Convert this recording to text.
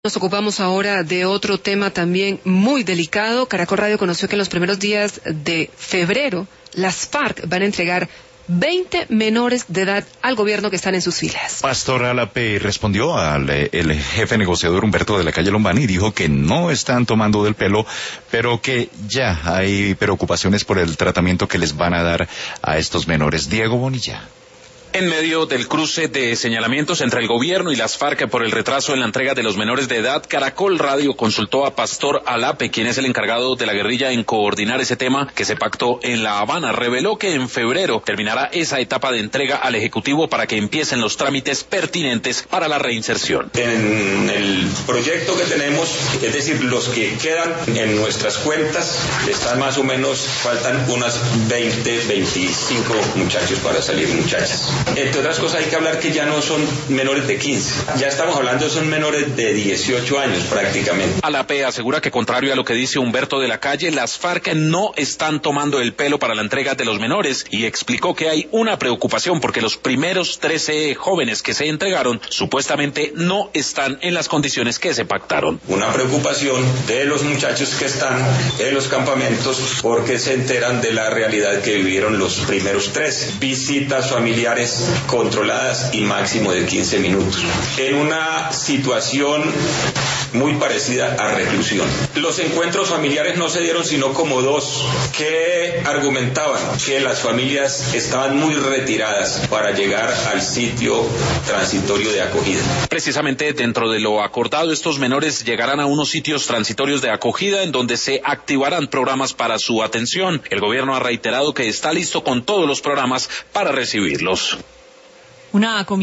Nos ocupamos ahora de otro tema también muy delicado. Caracol Radio conoció que en los primeros días de febrero las FARC van a entregar 20 menores de edad al gobierno que están en sus filas. Pastor Alape respondió al el jefe negociador Humberto de la Calle Lombana y dijo que no están tomando del pelo, pero que ya hay preocupaciones por el tratamiento que les van a dar a estos menores. Diego Bonilla. En medio del cruce de señalamientos entre el gobierno y las FARC por el retraso en la entrega de los menores de edad, Caracol Radio consultó a Pastor Alape, quien es el encargado de la guerrilla en coordinar ese tema que se pactó en La Habana. Reveló que en febrero terminará esa etapa de entrega al Ejecutivo para que empiecen los trámites pertinentes para la reinserción. En el proyecto que tenemos, es decir, los que quedan en nuestras cuentas, están más o menos, faltan unas 20, 25 muchachos para salir, muchachas. Entre otras cosas hay que hablar que ya no son menores de 15, ya estamos hablando son menores de 18 años prácticamente. Alape asegura que contrario a lo que dice Humberto de la Calle, las FARC no están tomando el pelo para la entrega de los menores y explicó que hay una preocupación porque los primeros 13 jóvenes que se entregaron supuestamente no están en las condiciones que se pactaron. Una preocupación de los muchachos que están en los campamentos porque se enteran de la realidad que vivieron los primeros 13. Visitas familiares controladas y máximo de 15 minutos. En una situación muy parecida a reclusión. Los encuentros familiares no se dieron sino como dos, que argumentaban que las familias estaban muy retiradas para llegar al sitio transitorio de acogida. Precisamente dentro de lo acordado, estos menores llegarán a unos sitios transitorios de acogida en donde se activarán programas para su atención. El gobierno ha reiterado que está listo con todos los programas para recibirlos.